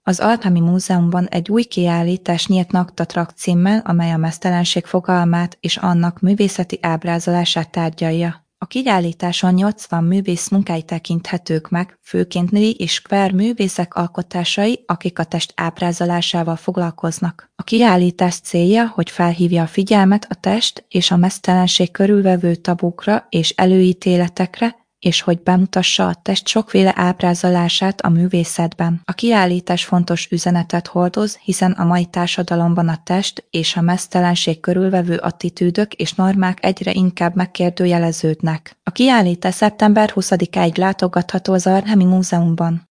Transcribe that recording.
Az Arnhemi Múzeumban egy új kiállítás nyílt Nakta-Trak címmel, amely a meztelenség fogalmát és annak művészeti ábrázolását tárgyalja. A kiállításon 80 művész munkái tekinthetők meg, főként Lee és Square művészek alkotásai, akik a test ábrázolásával foglalkoznak. A kiállítás célja, hogy felhívja a figyelmet a test és a meztelenség körülvevő tabukra és előítéletekre, és hogy bemutassa a test sokféle ábrázolását a művészetben. A kiállítás fontos üzenetet hordoz, hiszen a mai társadalomban a test és a meztelenség körülvevő attitűdök és normák egyre inkább megkérdőjeleződnek. A kiállítás szeptember 20-áig látogatható az Arnhemi Múzeumban.